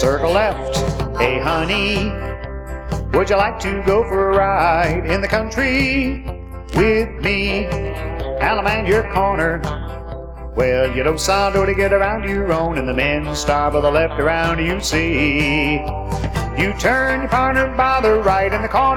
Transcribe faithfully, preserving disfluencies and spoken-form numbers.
circle left. Hey honey, would you like to go for a ride in the country with me? I'll man your corner. Well, you don't sound to get around your own, and the men star by the left around you see. You turn your partner by the right in the corner.